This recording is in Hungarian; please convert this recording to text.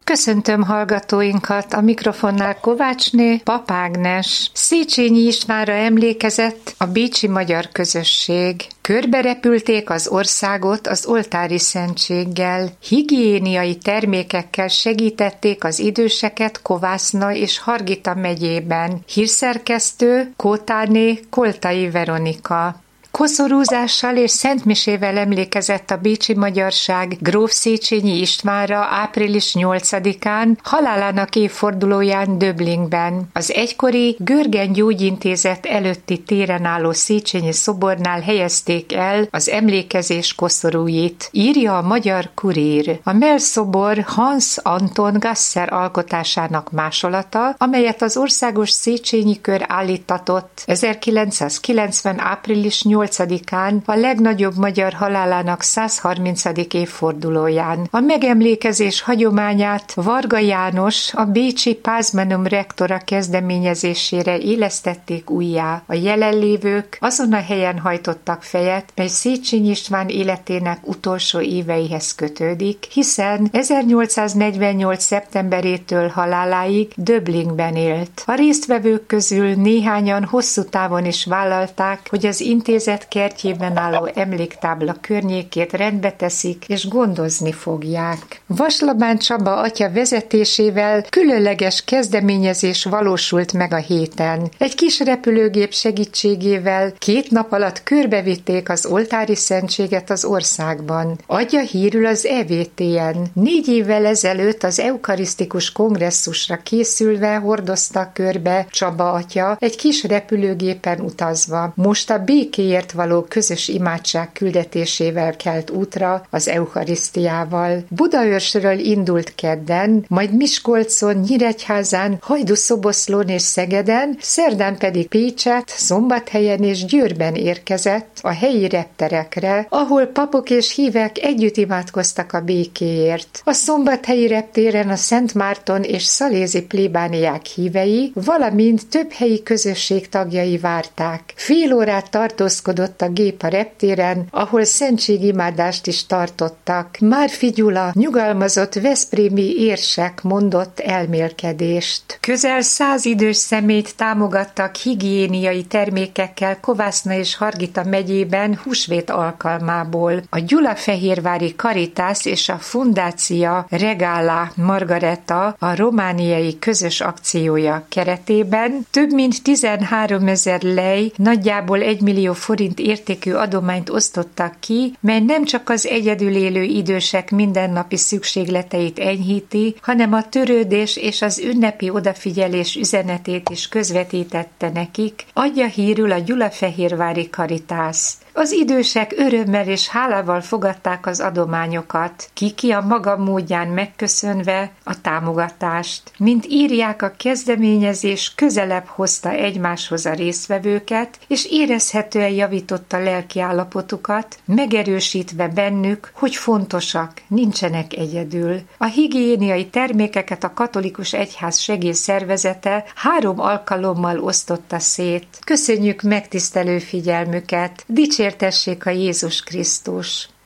Köszöntöm hallgatóinkat, a mikrofonnál Kovácsné, Pap Ágnes. Széchenyi Istvánra emlékezett a bécsi magyar közösség. Körberepülték az országot az oltári szentséggel, higiéniai termékekkel segítették az időseket Kovászna és Hargita megyében. Hírszerkesztő Kótáné Koltai Veronika. Koszorúzással és szentmisével emlékezett a bécsi magyarság gróf Széchenyi Istvánra április 8-án, halálának évfordulóján Döblingben. Az egykori Görgen Gyógyintézet előtti téren álló Széchenyi szobornál helyezték el az emlékezés koszorúit, írja a Magyar Kurír. A mellszobor Hans Anton Gasser alkotásának másolata, amelyet az Országos Széchenyi Kör állítatott 1990. április 8-án a legnagyobb magyar halálának 130. évfordulóján. A megemlékezés hagyományát Varga János, a bécsi Pázmanum rektora kezdeményezésére élesztették újjá. A jelenlévők azon a helyen hajtottak fejet, mely Széchenyi István életének utolsó éveihez kötődik, hiszen 1848. szeptemberétől haláláig Döblingben élt. A résztvevők közül néhányan hosszú távon is vállalták, hogy az intézet kertjében álló emléktábla környékét rendbe teszik és gondozni fogják. Vaslabán Csaba atya vezetésével különleges kezdeményezés valósult meg a héten. Egy kis repülőgép segítségével 2 nap alatt körbevitték az oltári szentséget az országban. Adja hírül az EVTN. 4 évvel ezelőtt az eukarisztikus kongresszusra készülve hordozta körbe Csaba atya egy kis repülőgépen utazva. Most a békéért való közös imádság küldetésével kelt útra az eukarisztiával. Budaörsről indult kedden, majd Miskolcon, Nyíregyházán, Hajdú-Szoboszlón és Szegeden, szerdán pedig Pécset, Szombathelyen és Győrben érkezett a helyi repterekre, ahol papok és hívek együtt imádkoztak a békéért. A szombathelyi reptéren a Szent Márton és szalézi plébániák hívei, valamint több helyi közösség tagjai várták. Fél órát tartózkodott a gép a reptéren, ahol szentségimádást is tartottak. Márfi Gyula, nyugalmazott veszprémi érsek mondott elmélkedést. Közel 100 idős személyt támogattak higiéniai termékekkel Kovászna és Hargita megyében húsvét alkalmából. A Gyulafehérvári Caritas és a Fundácia Regala Margareta a romániai közös akciója keretében több mint 13 000 lej, nagyjából 1 millió forint értékű adományt osztottak ki, mely nem csak az egyedül élő idősek mindennapi szükségleteit enyhíti, hanem a törődés és az ünnepi odafigyelés üzenetét is közvetítette nekik, adja hírül a Gyulafehérvári Caritas. Az idősek örömmel és hálával fogadták az adományokat, ki a maga módján megköszönve a támogatást. Mint írják, a kezdeményezés közelebb hozta egymáshoz a résztvevőket, és érezhetően javította lelki állapotukat, megerősítve bennük, hogy fontosak, nincsenek egyedül. A higiéniai termékeket a Katolikus Egyház segélyszervezete 3 alkalommal osztotta szét. Köszönjük megtisztelő figyelmüket! Dicsértessék a Jézus Krisztus!